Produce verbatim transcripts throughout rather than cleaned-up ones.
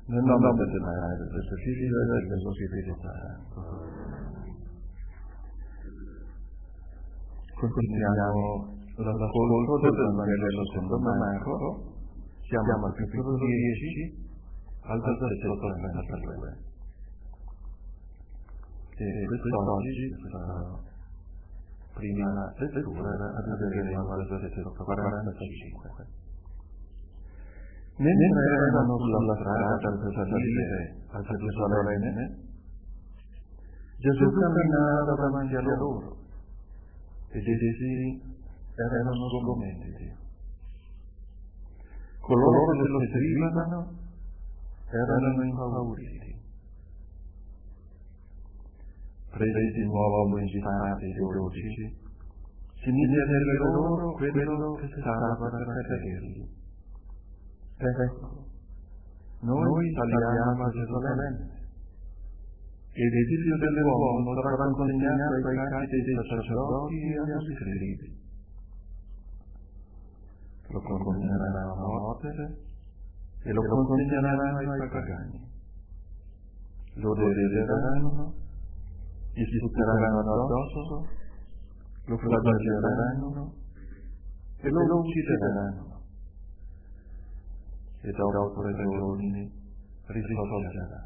Nel nome del Padre, del Figlio e dello Spirito Santo. Continuiamo l'ascolto del Vangelo secondo Marco. Siamo al capitolo dieci, al versetto trentatré. E quest'oggi, questa prima lettura, arriveremo al versetto quarantacinque. Mentre erano sulla strada per salire a Gerusalemme, Gesù camminava davanti a loro ed essi erano sgomenti. Coloro che lo seguivano erano impauriti. Presi di nuovo in distanza i dodici, si mise a dire loro quello che stava per accadergli. Ecco, noi saliamo a Gerusalemme, ed il Figlio dell'uomo sarà consegnato ai capi dei sacerdoti e agli scribi. Lo consegneranno a morte e lo consegneranno ai pagani. Lo derideranno, gli sputteranno addosso, lo flagelleranno e lo uccideranno. E dopo tre giorni risorgerà.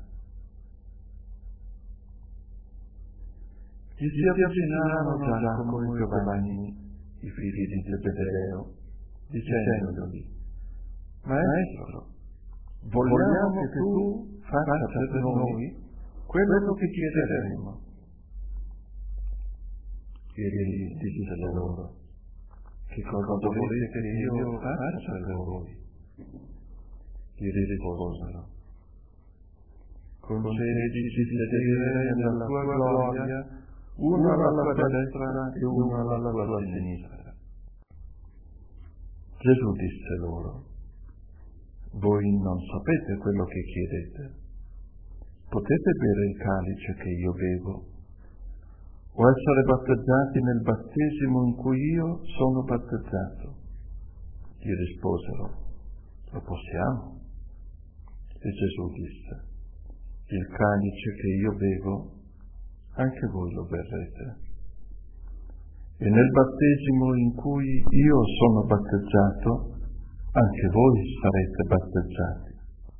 Gli si avvicinarono Giacomo e Giovanni, i figli di Zebedeo, dicendogli: Maestro, vogliamo che tu faccia per noi quello che chiederemo. Egli disse loro: che cosa volete che io faccia per voi? Gli risposero: concediti di sedere nella tua gloria, uno alla tua destra e uno alla tua sinistra. Gesù disse loro: voi non sapete quello che chiedete. Potete bere il calice che io bevo, o essere battezzati nel battesimo in cui io sono battezzato? Gli risposero: lo possiamo. E Gesù disse: il calice che io bevo, anche voi lo berrete. E nel battesimo in cui io sono battezzato, anche voi sarete battezzati.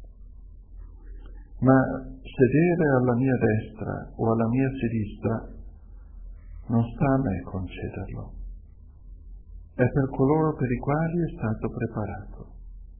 Ma sedere alla mia destra o alla mia sinistra non sta a me concederlo. È per coloro per i quali è stato preparato.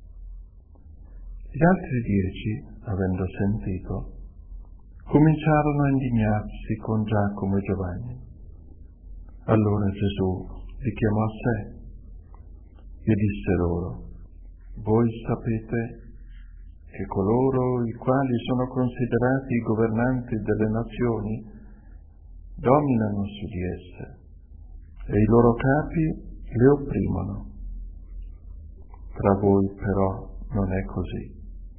Gli altri dieci, avendo sentito, cominciarono a indignarsi con Giacomo e Giovanni. Allora Gesù li chiamò a sé e disse loro: voi sapete che coloro i quali sono considerati i governanti delle nazioni dominano su di esse e i loro capi le opprimono. Tra voi però non è così.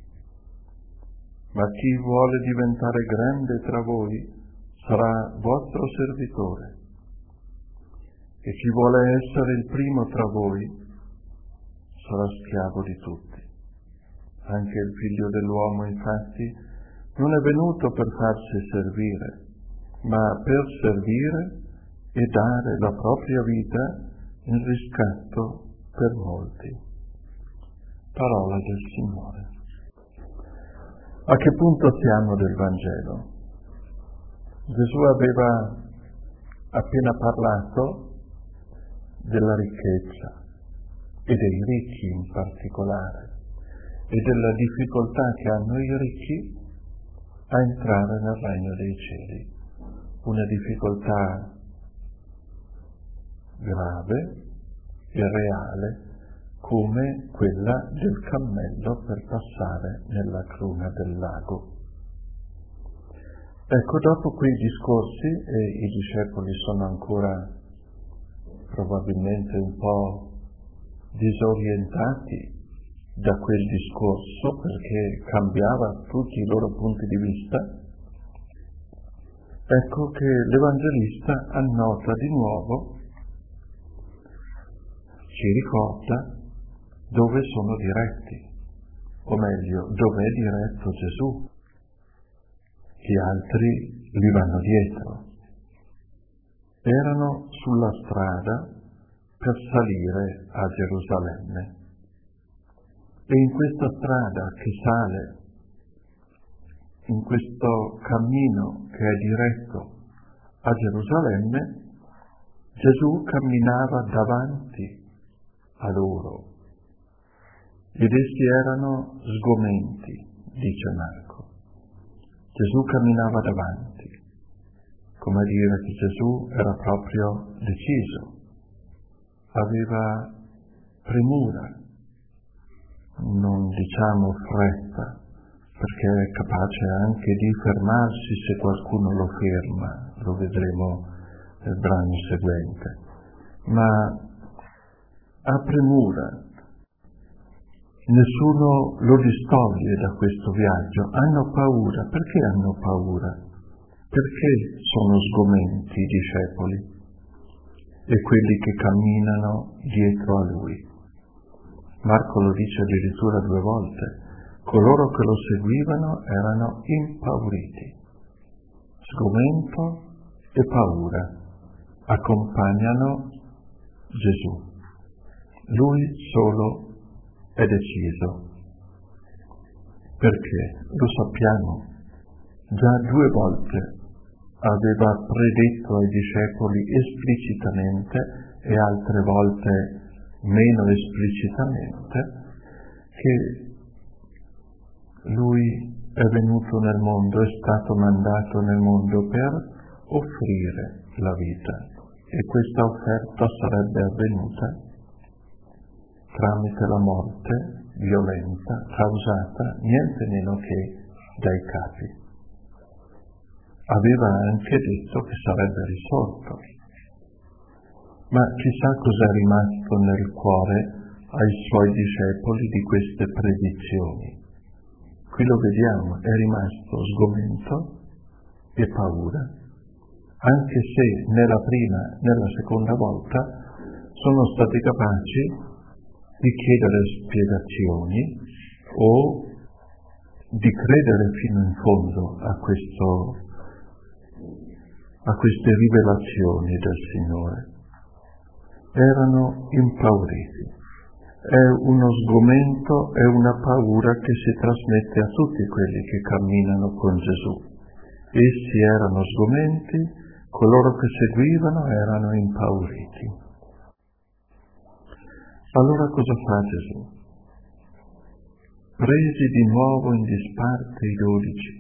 Ma chi vuole diventare grande tra voi sarà vostro servitore, e chi vuole essere il primo tra voi sarà schiavo di tutti. Anche il Figlio dell'uomo, infatti, non è venuto per farsi servire, ma per servire e dare la propria vita in riscatto per molti. Parola del Signore. A che punto siamo del Vangelo? Gesù aveva appena parlato della ricchezza e dei ricchi in particolare e della difficoltà che hanno i ricchi a entrare nel regno dei cieli. Una difficoltà grave e reale come quella del cammello per passare nella cruna del lago. Ecco, dopo quei discorsi, e i discepoli sono ancora probabilmente un po' disorientati da quel discorso, perché cambiava tutti i loro punti di vista, ecco che l'Evangelista annota di nuovo, ci ricorda dove sono diretti, o meglio, dove è diretto Gesù. Gli altri gli vanno dietro. Erano sulla strada per salire a Gerusalemme. E in questa strada che sale, in questo cammino che è diretto a Gerusalemme, Gesù camminava davanti a loro ed essi erano sgomenti, dice Marco. Gesù camminava davanti, come a dire che Gesù era proprio deciso, aveva premura, non diciamo fretta, perché è capace anche di fermarsi se qualcuno lo ferma, lo vedremo nel brano seguente, ma ha premura. Nessuno lo distoglie da questo viaggio, hanno paura. Perché hanno paura? Perché sono sgomenti i discepoli e quelli che camminano dietro a lui. Marco lo dice addirittura due volte, coloro che lo seguivano erano impauriti. Sgomento e paura accompagnano Gesù. Lui solo è deciso. Perché? Lo sappiamo. Già due volte aveva predetto ai discepoli esplicitamente e altre volte meno esplicitamente che lui è venuto nel mondo, è stato mandato nel mondo per offrire la vita e questa offerta sarebbe avvenuta tramite la morte violenta causata niente meno che dai capi. Aveva anche detto che sarebbe risorto, ma chissà cos'è rimasto nel cuore ai suoi discepoli di queste predizioni. Qui lo vediamo, è rimasto sgomento e paura, anche se nella prima, nella seconda volta sono stati capaci di chiedere spiegazioni o di credere fino in fondo a, questo, a queste rivelazioni del Signore. Erano impauriti. È uno sgomento, è una paura che si trasmette a tutti quelli che camminano con Gesù. Essi erano sgomenti, coloro che seguivano erano impauriti. Allora cosa fa Gesù? Presi di nuovo in disparte i dodici.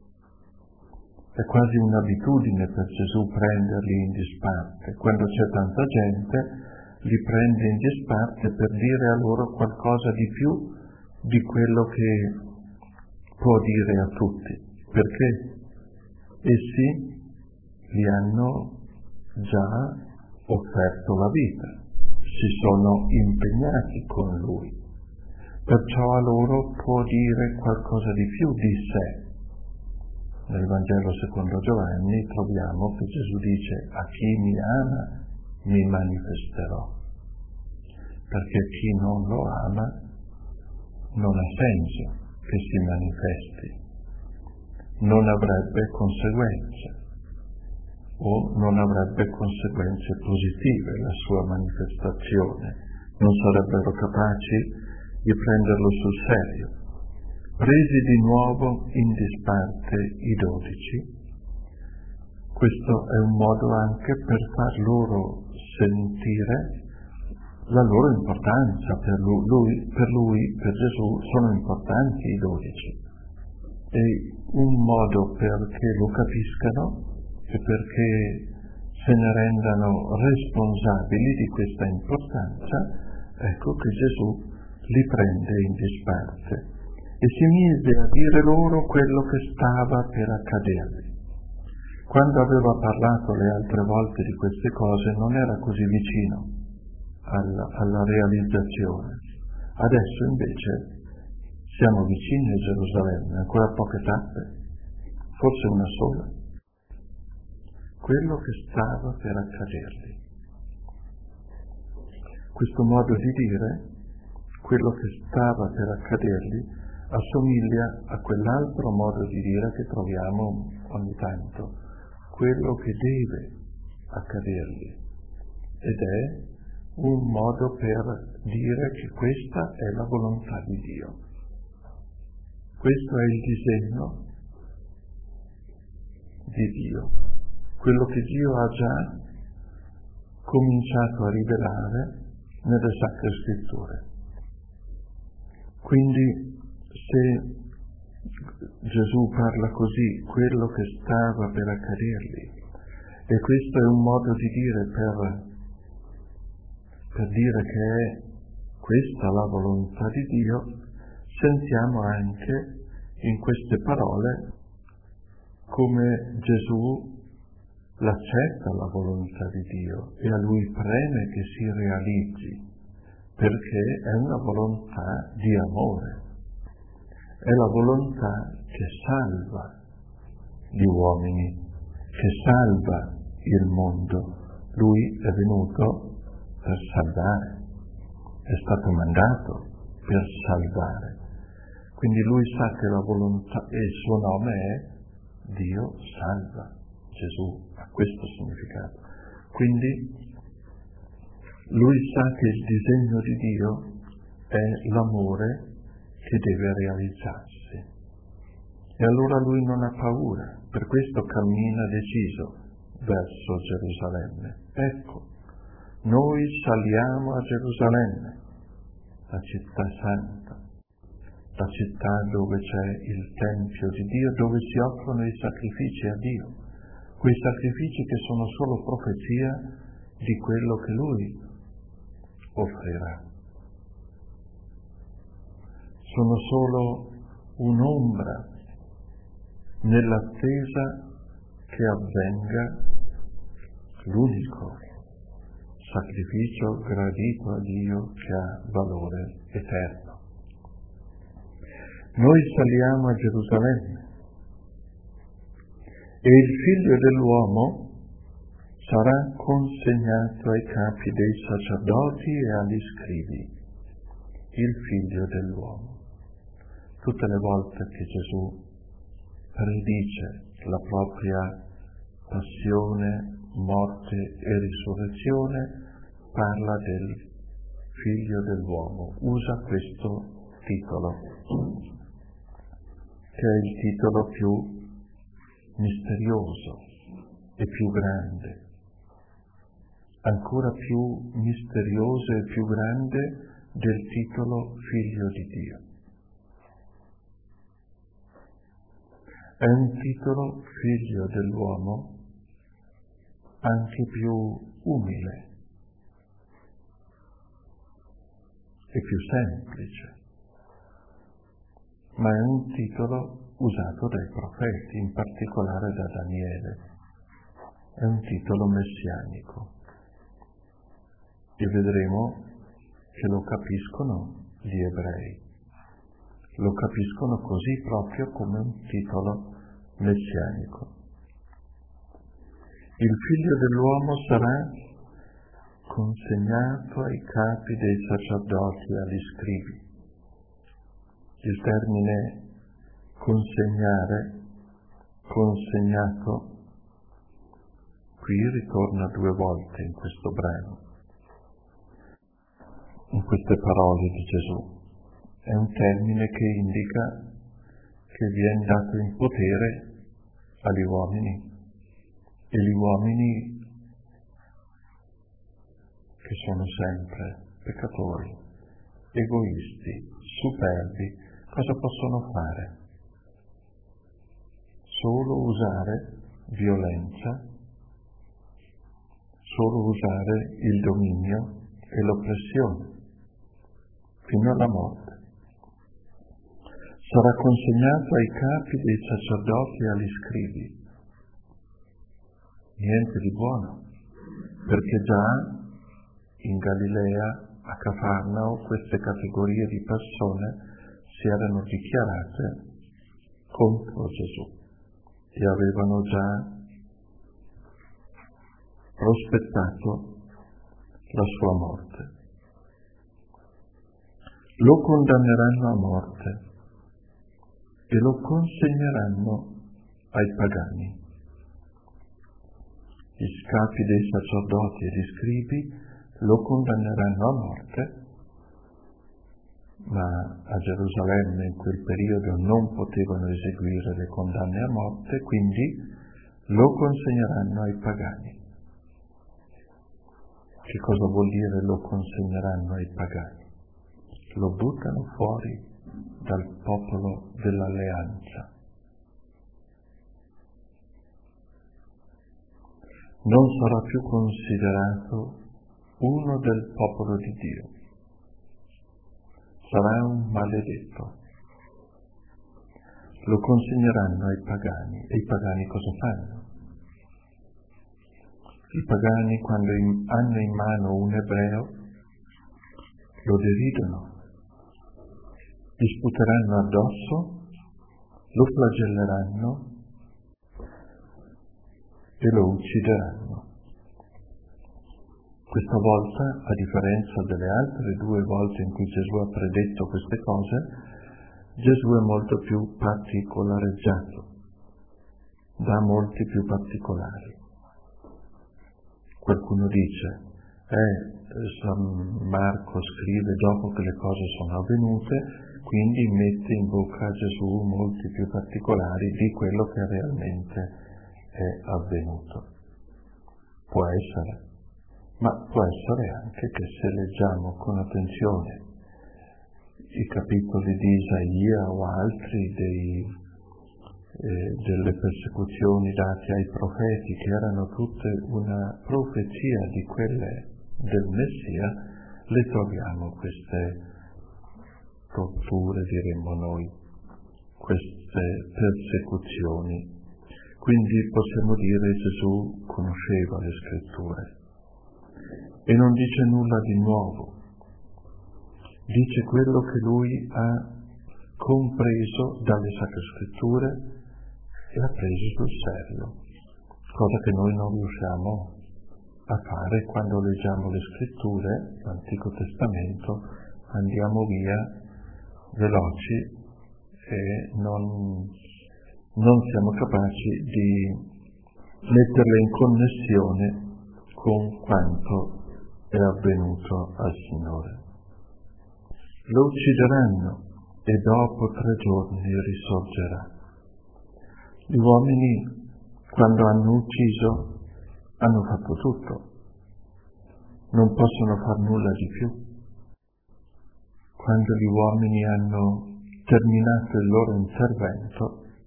È quasi un'abitudine per Gesù prenderli in disparte. Quando c'è tanta gente, li prende in disparte per dire a loro qualcosa di più di quello che può dire a tutti. Perché essi li hanno già offerto la vita. Si sono impegnati con lui, perciò a loro può dire qualcosa di più di sé. Nel Vangelo secondo Giovanni troviamo che Gesù dice: a chi mi ama mi manifesterò, perché chi non lo ama non ha senso che si manifesti, non avrebbe conseguenze o non avrebbe conseguenze positive la sua manifestazione, non sarebbero capaci di prenderlo sul serio. Presi di nuovo in disparte i dodici, questo è un modo anche per far loro sentire la loro importanza, per lui, lui, per lui, per Gesù sono importanti i dodici, e un modo perché lo capiscano e perché se ne rendano responsabili di questa importanza, ecco che Gesù li prende in disparte e si mise a dire loro quello che stava per accadergli. Quando aveva parlato le altre volte di queste cose non era così vicino alla, alla realizzazione. Adesso invece siamo vicini a Gerusalemme, ancora poche tappe, forse una sola. Quello che stava per accadergli. Questo modo di dire, quello che stava per accadergli, assomiglia a quell'altro modo di dire che troviamo ogni tanto, quello che deve accadergli, ed è un modo per dire che questa è la volontà di Dio. Questo è il disegno di Dio, quello che Dio ha già cominciato a rivelare nelle Sacre Scritture. Quindi se Gesù parla così, quello che stava per accadergli, e questo è un modo di dire per, per dire che è questa la volontà di Dio, sentiamo anche in queste parole come Gesù l'accetta la volontà di Dio e a Lui preme che si realizzi, perché è una volontà di amore, è la volontà che salva gli uomini, che salva il mondo. Lui è venuto per salvare, è stato mandato per salvare. Quindi Lui sa che la volontà, e il suo nome è Dio salva. Gesù ha questo significato. Quindi Lui sa che il disegno di Dio è l'amore che deve realizzarsi. E allora Lui non ha paura, per questo cammina deciso verso Gerusalemme. Ecco, noi saliamo a Gerusalemme, la città santa, la città dove c'è il Tempio di Dio, dove si offrono i sacrifici a Dio, quei sacrifici che sono solo profezia di quello che Lui offrirà. Sono solo un'ombra nell'attesa che avvenga l'unico sacrificio gradito a Dio che ha valore eterno. Noi saliamo a Gerusalemme e il Figlio dell'uomo sarà consegnato ai capi dei sacerdoti e agli scribi. Il Figlio dell'uomo. Tutte le volte che Gesù predice la propria passione, morte e risurrezione, parla del Figlio dell'uomo, usa questo titolo, che è il titolo più misterioso e più grande, ancora più misterioso e più grande del titolo Figlio di Dio. È un titolo, Figlio dell'uomo, anche più umile e più semplice, ma è un titolo usato dai profeti, in particolare da Daniele. È un titolo messianico e vedremo che lo capiscono gli ebrei, lo capiscono così proprio come un titolo messianico. Il Figlio dell'uomo sarà consegnato ai capi dei sacerdoti e agli scribi. Il termine consegnare, consegnato, qui ritorna due volte in questo brano, in queste parole di Gesù. È un termine che indica che viene dato in potere agli uomini, e gli uomini che sono sempre peccatori, egoisti, superbi, cosa possono fare? Solo usare violenza, solo usare il dominio e l'oppressione, fino alla morte. Sarà consegnato ai capi dei sacerdoti e agli scribi. Niente di buono, perché già in Galilea, a Cafarnao, queste categorie di persone si erano dichiarate contro Gesù e avevano già prospettato la sua morte. Lo condanneranno a morte e lo consegneranno ai pagani. Gli scapi dei sacerdoti e gli scribi lo condanneranno a morte, ma a Gerusalemme in quel periodo non potevano eseguire le condanne a morte, quindi lo consegneranno ai pagani. Che cosa vuol dire lo consegneranno ai pagani? Lo buttano fuori dal popolo dell'alleanza. Non sarà più considerato uno del popolo di Dio. Sarà un maledetto. Lo consegneranno ai pagani. E i pagani cosa fanno? I pagani, quando in, hanno in mano un ebreo, lo deridono, gli sputeranno addosso, lo flagelleranno e lo uccideranno. Questa volta, a differenza delle altre due volte in cui Gesù ha predetto queste cose, Gesù è molto più particolareggiato, dà molti più particolari. Qualcuno dice, eh, San Marco scrive dopo che le cose sono avvenute, quindi mette in bocca a Gesù molti più particolari di quello che realmente è avvenuto. Può essere, ma può essere anche che se leggiamo con attenzione i capitoli di Isaia o altri dei Eh, delle persecuzioni date ai profeti, che erano tutte una profezia di quelle del Messia, le troviamo queste torture, diremmo noi, queste persecuzioni. Quindi possiamo dire che Gesù conosceva le scritture e non dice nulla di nuovo, dice quello che lui ha compreso dalle sacre scritture e ha preso sul serio, cosa che noi non riusciamo a fare quando leggiamo le scritture, l'Antico Testamento, andiamo via veloci e non, non siamo capaci di metterle in connessione con quanto è avvenuto al Signore. Lo uccideranno e dopo tre giorni risorgerà. Gli uomini, quando hanno ucciso, hanno fatto tutto. Non possono far nulla di più. Quando gli uomini hanno terminato il loro intervento,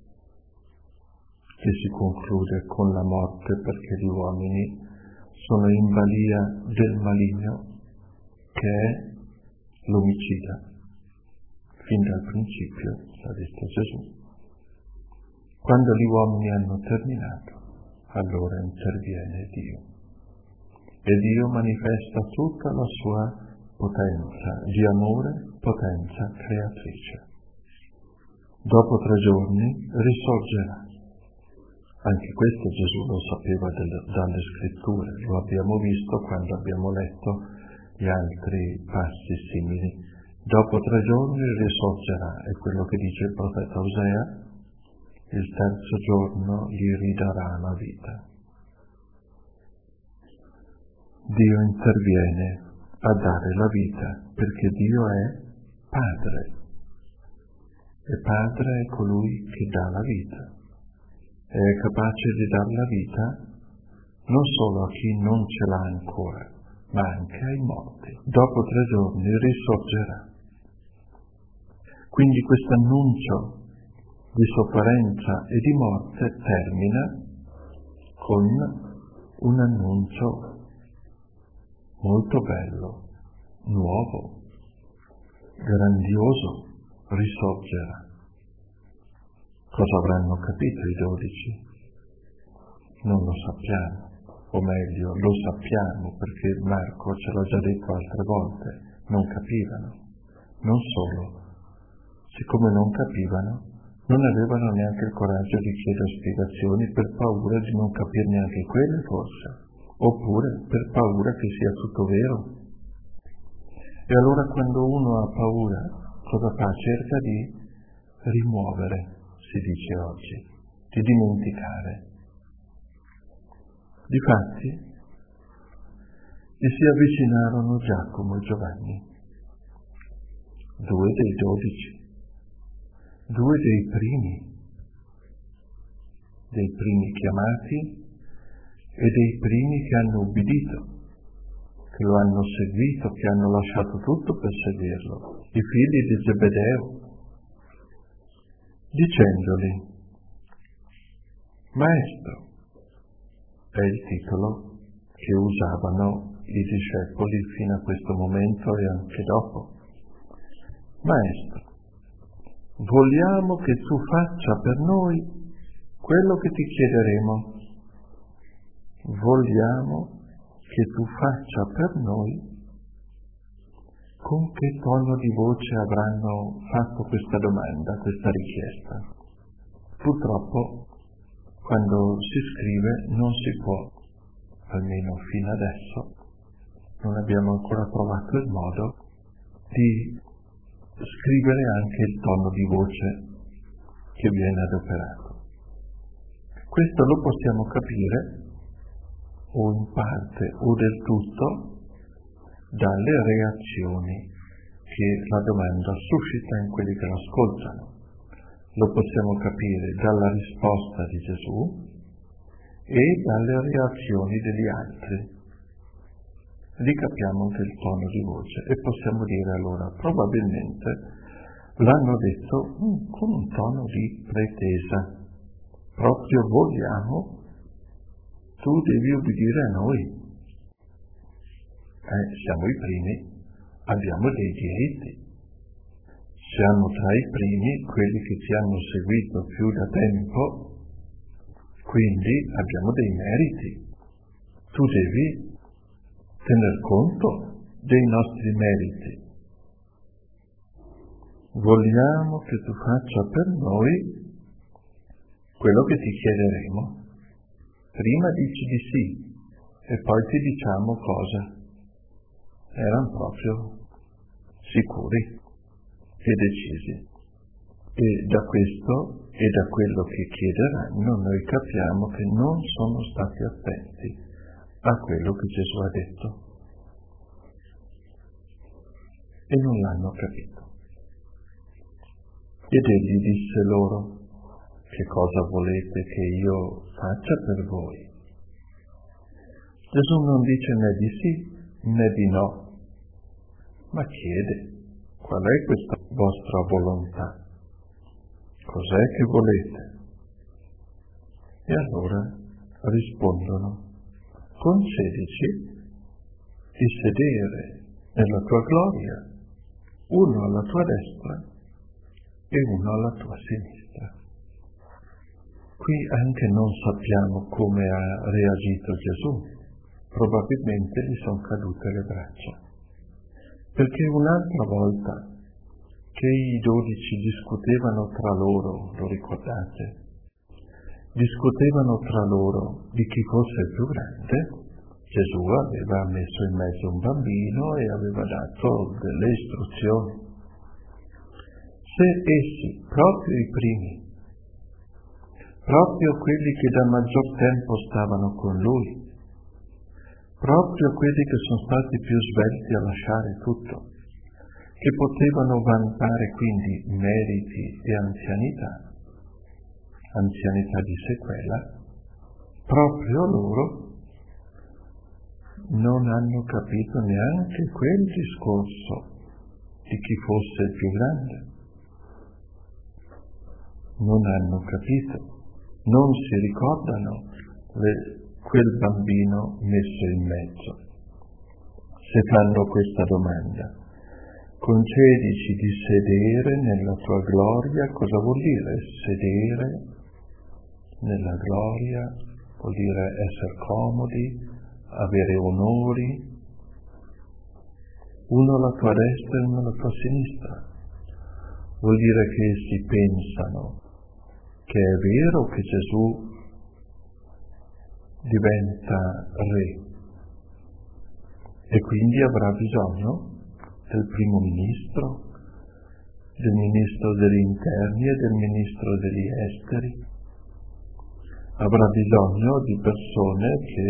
che si conclude con la morte perché gli uomini sono in balia del maligno, che è l'omicida. Fin dal principio, l'ha detto Gesù. Quando gli uomini hanno terminato, allora interviene Dio. E Dio manifesta tutta la sua potenza di amore, potenza creatrice. Dopo tre giorni risorgerà. Anche questo Gesù lo sapeva delle, dalle scritture, lo abbiamo visto quando abbiamo letto gli altri passi simili. Dopo tre giorni risorgerà, è quello che dice il profeta Osea, il terzo giorno gli ridarà la vita. Dio interviene a dare la vita perché Dio è Padre e Padre è colui che dà la vita e è capace di dar la vita non solo a chi non ce l'ha ancora, ma anche ai morti. Dopo tre giorni risorgerà. Quindi questo annuncio di sofferenza e di morte termina con un annuncio molto bello, nuovo, grandioso, risorgerà. Cosa avranno capito i dodici? Non lo sappiamo, o meglio, lo sappiamo perché Marco ce l'ha già detto altre volte, non capivano. Non solo, siccome non capivano, non avevano neanche il coraggio di chiedere spiegazioni per paura di non capire neanche quelle forse, oppure per paura che sia tutto vero. E allora quando uno ha paura, cosa fa? Cerca di rimuovere si dice oggi, di dimenticare. Difatti, gli si avvicinarono Giacomo e Giovanni, due dei dodici, due dei primi, dei primi chiamati e dei primi che hanno ubbidito, che lo hanno seguito, che hanno lasciato tutto per seguirlo, i figli di Zebedeo, dicendogli: Maestro, è il titolo che usavano i discepoli fino a questo momento e anche dopo. Maestro, vogliamo che tu faccia per noi quello che ti chiederemo. Vogliamo che tu faccia per noi. Con che tono di voce avranno fatto questa domanda, questa richiesta? Purtroppo, quando si scrive non si può, almeno fino adesso, non abbiamo ancora trovato il modo di scrivere anche il tono di voce che viene adoperato. Questo lo possiamo capire, o in parte o del tutto, dalle reazioni che la domanda suscita in quelli che l'ascoltano. Lo possiamo capire dalla risposta di Gesù e dalle reazioni degli altri. Lì capiamo anche il tono di voce e possiamo dire allora, probabilmente l'hanno detto mm, con un tono di pretesa. Proprio vogliamo, tu devi ubbidire a noi. Eh, siamo i primi, abbiamo dei diritti. Siamo tra i primi quelli che ci hanno seguito più da tempo, quindi abbiamo dei meriti. Tu devi tener conto dei nostri meriti. Vogliamo che tu faccia per noi quello che ti chiederemo. Prima dici di sì e poi ti diciamo cosa. Erano proprio sicuri e decisi. E da questo e da quello che chiederanno noi capiamo che non sono stati attenti a quello che Gesù ha detto. E non l'hanno capito. Ed egli disse loro: che cosa volete che io faccia per voi? Gesù non dice né di sì né di no, ma chiede: qual è questa vostra volontà? Cos'è che volete? E allora rispondono: concedici di sedere nella tua gloria, uno alla tua destra e uno alla tua sinistra. Qui anche non sappiamo come ha reagito Gesù, probabilmente gli sono cadute le braccia, perché un'altra volta che i dodici discutevano tra loro, lo ricordate? Discutevano tra loro di chi fosse il più grande. Gesù aveva messo in mezzo un bambino e aveva dato delle istruzioni. Se essi, proprio i primi, proprio quelli che da maggior tempo stavano con lui, proprio quelli che sono stati più svelti a lasciare tutto, che potevano vantare quindi meriti e anzianità, anzianità di sequela, proprio loro non hanno capito neanche quel discorso di chi fosse il più grande. Non hanno capito, non si ricordano le, quel bambino messo in mezzo. Se fanno questa domanda: concedici di sedere nella tua gloria, cosa vuol dire sedere nella gloria? Vuol dire essere comodi, avere onori, uno alla tua destra e uno alla tua sinistra. Vuol dire che essi pensano che è vero che Gesù diventa re e quindi avrà bisogno del primo ministro, del ministro degli interni e del ministro degli esteri. Avrà bisogno di persone che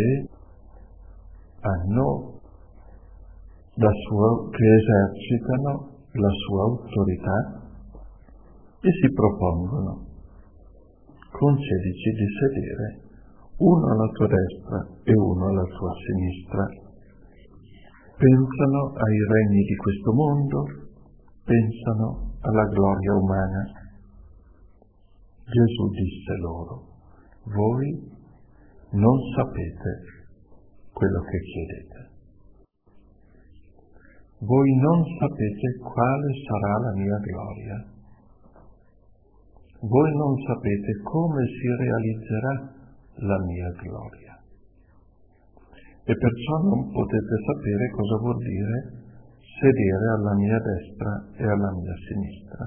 hanno la sua, che esercitano la sua autorità e si propongono. Concedici di sedere uno alla tua destra e uno alla tua sinistra. Pensano ai regni di questo mondo, pensano alla gloria umana. Gesù disse loro: voi non sapete quello che chiedete. Voi non sapete quale sarà la mia gloria. Voi non sapete come si realizzerà la mia gloria. E perciò non potete sapere cosa vuol dire sedere alla mia destra e alla mia sinistra.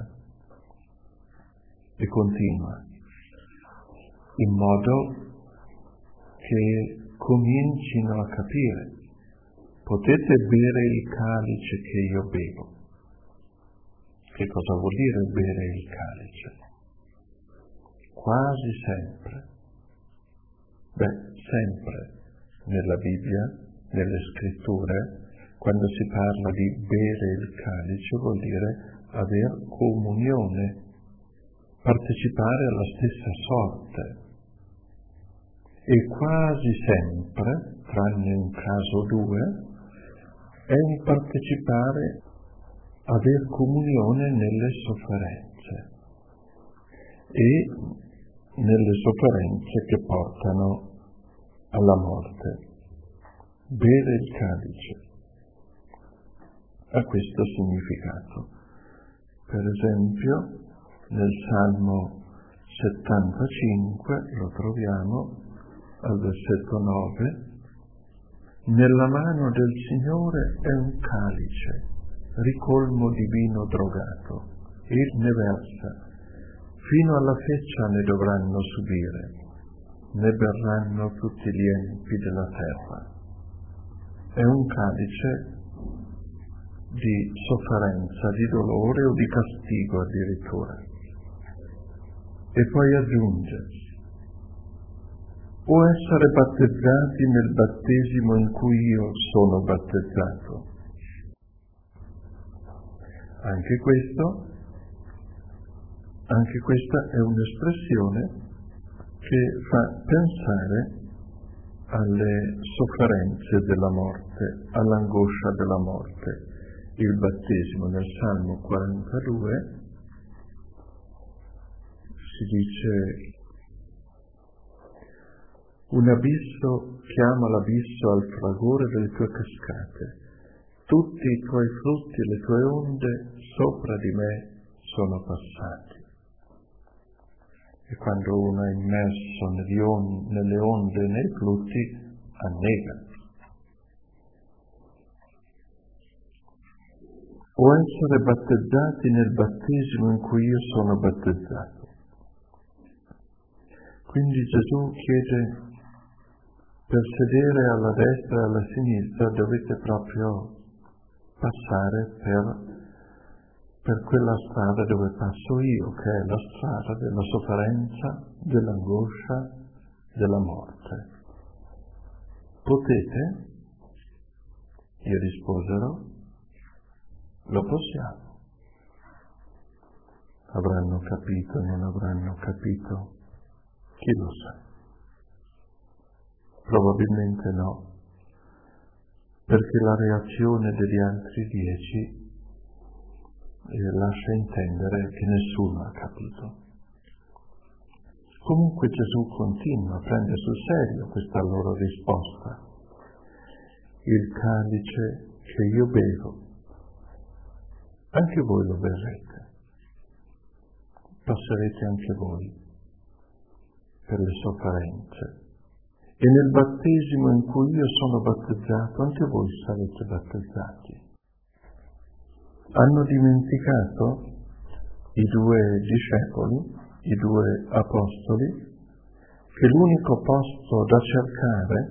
E continua, in modo che comincino a capire. Potete bere il calice che io bevo. Che cosa vuol dire bere il calice? Quasi sempre, beh, sempre nella Bibbia, nelle scritture, quando si parla di bere il calice vuol dire aver comunione, partecipare alla stessa sorte. E quasi sempre, tranne un caso o due, è un partecipare, aver comunione nelle sofferenze e nelle sofferenze che portano alla morte. Bere il calice ha questo significato. Per esempio, nel Salmo settantacinque lo troviamo al versetto nove: nella mano del Signore è un calice, ricolmo di vino drogato, e ne versa, fino alla feccia ne dovranno subire, ne berranno tutti gli empi della terra. È un calice di sofferenza, di dolore o di castigo addirittura. E poi aggiunge: o essere battezzati nel battesimo in cui io sono battezzato. Anche questo, anche questa è un'espressione che fa pensare alle sofferenze della morte, all'angoscia della morte. Il battesimo nel Salmo quarantadue si dice: un abisso chiama l'abisso al fragore delle tue cascate, tutti i tuoi frutti e le tue onde sopra di me sono passati. E quando uno è immerso negli on- nelle onde e nei flutti, annega. O essere battezzati nel battesimo in cui io sono battezzato. Quindi Gesù chiede: per sedere alla destra e alla sinistra dovete proprio passare per, per quella strada dove passo io, che è la strada della sofferenza, dell'angoscia, della morte. Potete? Gli risposero: lo possiamo. Avranno capito, non avranno capito? Chi lo sa? Probabilmente no, perché la reazione degli altri dieci eh, lascia intendere che nessuno ha capito. Comunque Gesù continua, prende sul serio questa loro risposta. Il calice che io bevo, anche voi lo berrete, passerete anche voi per le sofferenze. E nel battesimo in cui io sono battezzato, anche voi sarete battezzati. Hanno dimenticato i due discepoli, i due apostoli, che l'unico posto da cercare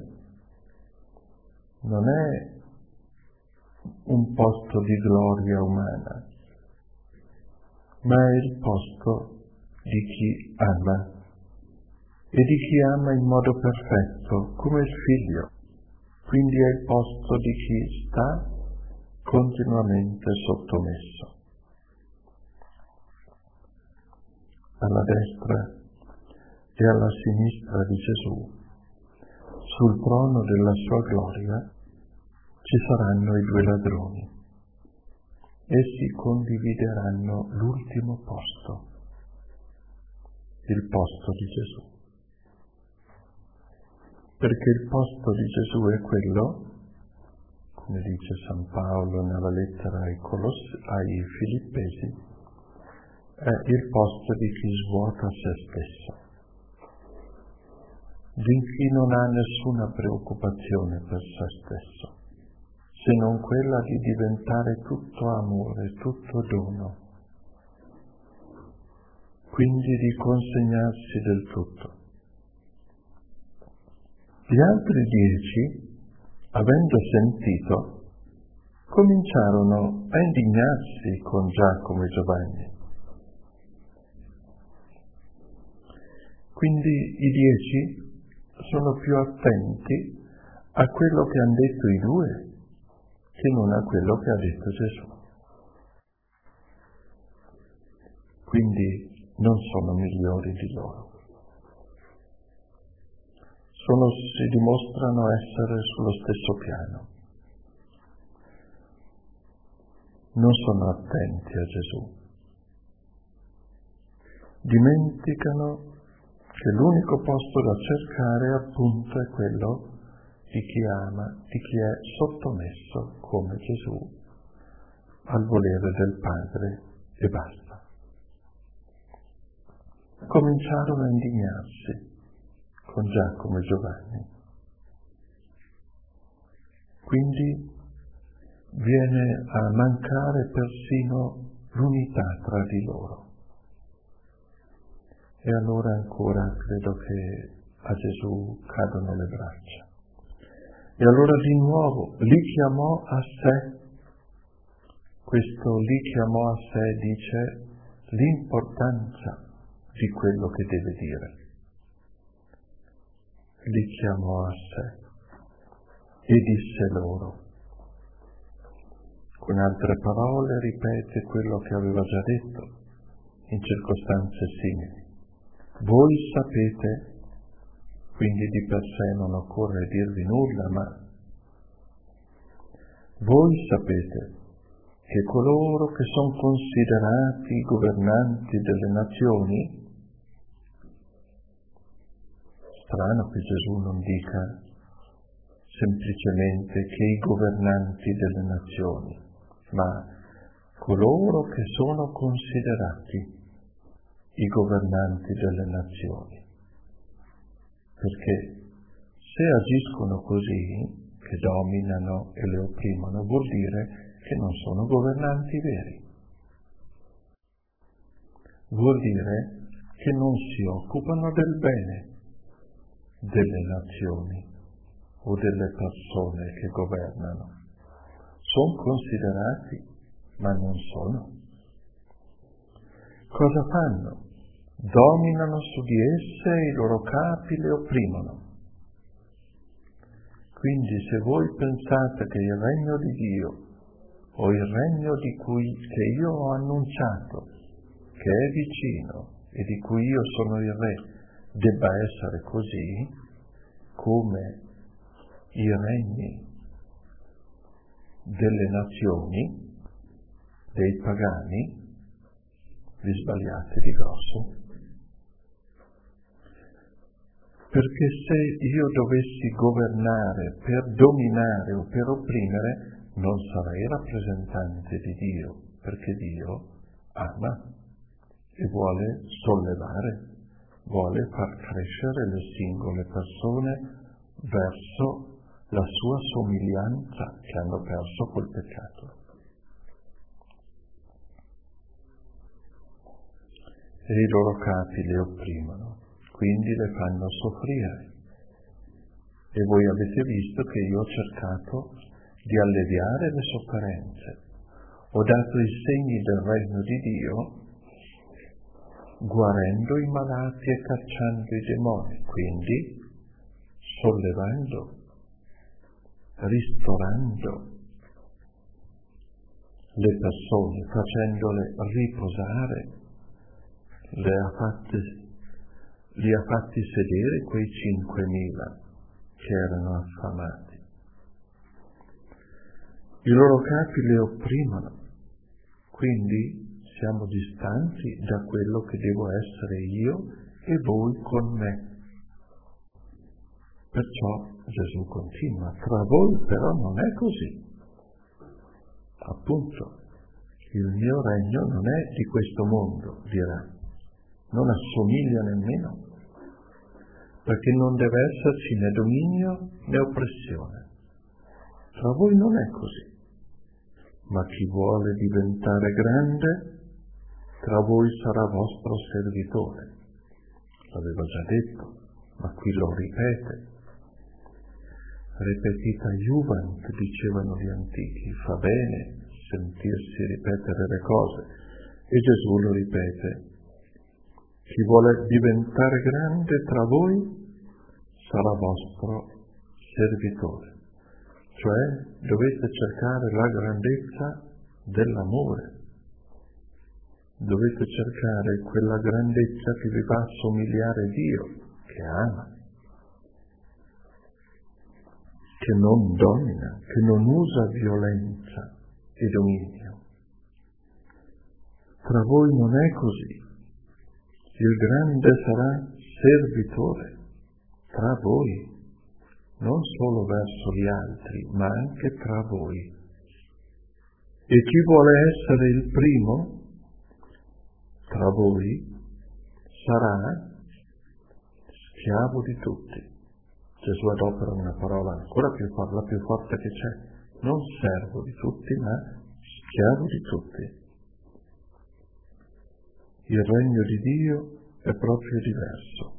non è un posto di gloria umana, ma è il posto di chi ama, e di chi ama in modo perfetto, come il Figlio. Quindi è il posto di chi sta continuamente sottomesso. Alla destra e alla sinistra di Gesù, sul trono della sua gloria, ci saranno i due ladroni. Essi condivideranno l'ultimo posto, il posto di Gesù. Perché il posto di Gesù è quello, come dice San Paolo nella lettera ai, Coloss- ai Filippesi, è il posto di chi svuota se stesso, di chi non ha nessuna preoccupazione per se stesso, se non quella di diventare tutto amore, tutto dono, quindi di consegnarsi del tutto. Gli altri dieci, avendo sentito, cominciarono a indignarsi con Giacomo e Giovanni. Quindi i dieci sono più attenti a quello che hanno detto i due che non a quello che ha detto Gesù. Quindi non sono migliori di loro. Sono, si dimostrano essere sullo stesso piano. Non sono attenti a Gesù. Dimenticano che l'unico posto da cercare appunto è quello di chi ama, di chi è sottomesso come Gesù al volere del Padre e basta. Cominciarono a indignarsi con Giacomo e Giovanni. Quindi viene a mancare persino l'unità tra di loro. E allora ancora credo che a Gesù cadono le braccia. E allora di nuovo li chiamò a sé. Questo li chiamò a sé dice l'importanza di quello che deve dire. Li chiamò a sé e disse loro. Con altre parole ripete quello che aveva già detto in circostanze simili. Voi sapete, quindi di per sé non occorre dirvi nulla, ma voi sapete che coloro che sono considerati i governanti delle nazioni, strano che Gesù non dica semplicemente che i governanti delle nazioni, ma coloro che sono considerati i governanti delle nazioni. Perché se agiscono così, che dominano e le opprimono, vuol dire che non sono governanti veri. Vuol dire che non si occupano del bene delle nazioni o delle persone che governano. Sono considerati, ma non sono. Cosa fanno? Dominano su di esse e i loro capi le opprimono. Quindi se voi pensate che il regno di Dio o il regno di cui che io ho annunciato, che è vicino e di cui io sono il re, debba essere così, come i regni delle nazioni, dei pagani, vi sbagliate di grosso. Perché se io dovessi governare per dominare o per opprimere, non sarei rappresentante di Dio, perché Dio ama e vuole sollevare, vuole far crescere le singole persone verso la sua somiglianza che hanno perso col peccato. E i loro capi le opprimono, quindi le fanno soffrire. E voi avete visto che io ho cercato di alleviare le sofferenze. Ho dato i segni del regno di Dio guarendo i malati e cacciando i demoni, quindi sollevando, ristorando le persone, facendole riposare, le ha fatte, li ha fatti sedere quei cinquemila che erano affamati. I loro capi le opprimono, quindi siamo distanti da quello che devo essere io e voi con me. Perciò Gesù continua, tra voi però non è così. Appunto, il mio regno non è di questo mondo, dirà, non assomiglia nemmeno, perché non deve esserci né dominio né oppressione. Tra voi non è così, ma chi vuole diventare grande, tra voi sarà vostro servitore. L'avevo già detto, ma qui lo ripete. Repetita iuvant, dicevano gli antichi, fa bene sentirsi ripetere le cose, e Gesù lo ripete. Chi vuole diventare grande tra voi sarà vostro servitore. Cioè dovete cercare la grandezza dell'amore, dovete cercare quella grandezza che vi fa somigliare a Dio, che ama, che non domina, che non usa violenza e dominio. Tra voi non è così. Il grande sarà servitore tra voi, non solo verso gli altri, ma anche tra voi. E chi vuole essere il primo tra voi sarà schiavo di tutti. Gesù adopera una parola ancora più forte, la più forte che c'è, non servo di tutti, ma schiavo di tutti. Il regno di Dio è proprio diverso.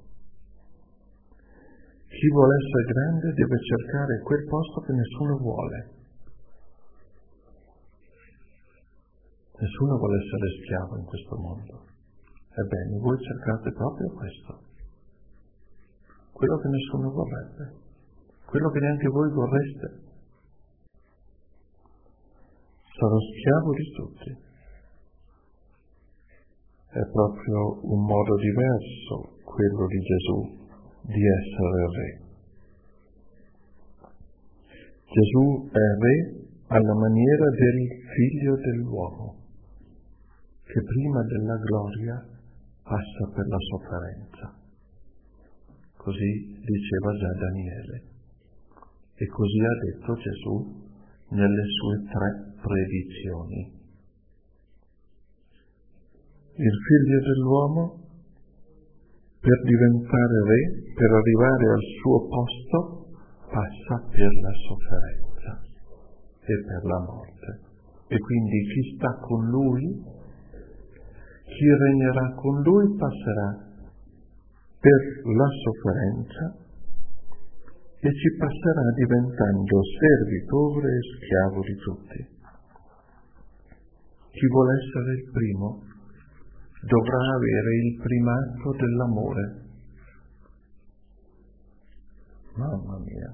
Chi vuole essere grande deve cercare quel posto che nessuno vuole. Nessuno vuole essere schiavo in questo mondo. Ebbene, voi cercate proprio questo. Quello che nessuno vorrebbe. Quello che neanche voi vorreste. Sarò schiavo di tutti. È proprio un modo diverso quello di Gesù di essere re. Gesù è re alla maniera del Figlio dell'uomo, che prima della gloria passa per la sofferenza. Così diceva già Daniele, e così ha detto Gesù nelle sue tre predizioni. Il Figlio dell'uomo, per diventare re, per arrivare al suo posto, passa per la sofferenza e per la morte. E quindi chi sta con lui, chi regnerà con lui, passerà per la sofferenza e ci passerà diventando servitore e schiavo di tutti. Chi vuole essere il primo dovrà avere il primato dell'amore. Mamma mia.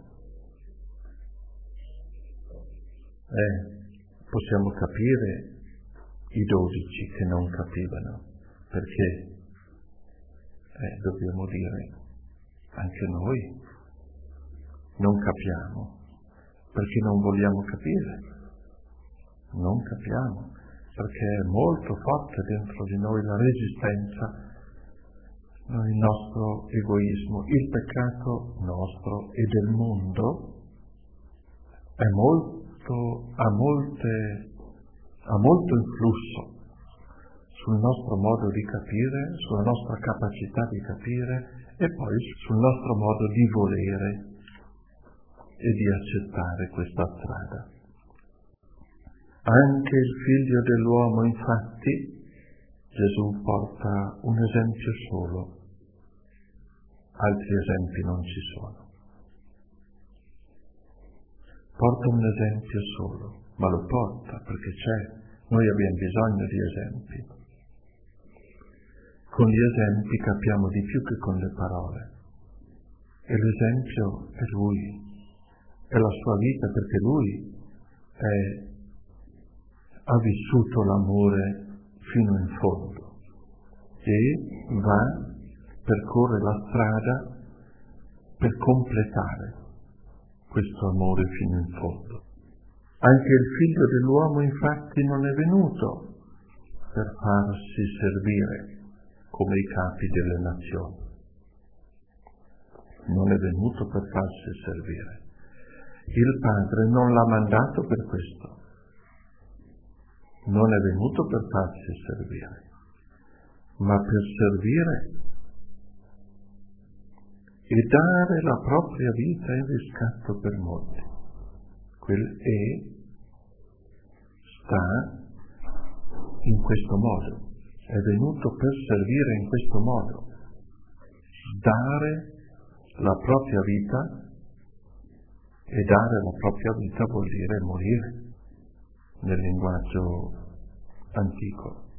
Eh, possiamo capire i dodici che non capivano, perché eh, dobbiamo dire, anche noi non capiamo, perché non vogliamo capire, non capiamo, perché è molto forte dentro di noi la resistenza, il nostro egoismo, il peccato nostro e del mondo è molto, ha molte, ha molto influsso sul nostro modo di capire, sulla nostra capacità di capire e poi sul nostro modo di volere e di accettare questa strada. Anche il Figlio dell'uomo, infatti, Gesù porta un esempio solo, altri esempi non ci sono. Porta un esempio solo, ma lo porta perché c'è, noi abbiamo bisogno di esempi. con gli esempi capiamo di più che con le parole. E l'esempio è Lui, è la sua vita, perché Lui è, ha vissuto l'amore fino in fondo e va, percorre la strada per completare questo amore fino in fondo. Anche il Figlio dell'uomo infatti non è venuto per farsi servire come i capi delle nazioni. Non è venuto per farsi servire. Il Padre non l'ha mandato per questo. Non è venuto per farsi servire, ma per servire e dare la propria vita in riscatto per molti. Quel E sta in questo modo, è venuto per servire in questo modo, dare la propria vita, e dare la propria vita vuol dire morire nel linguaggio antico.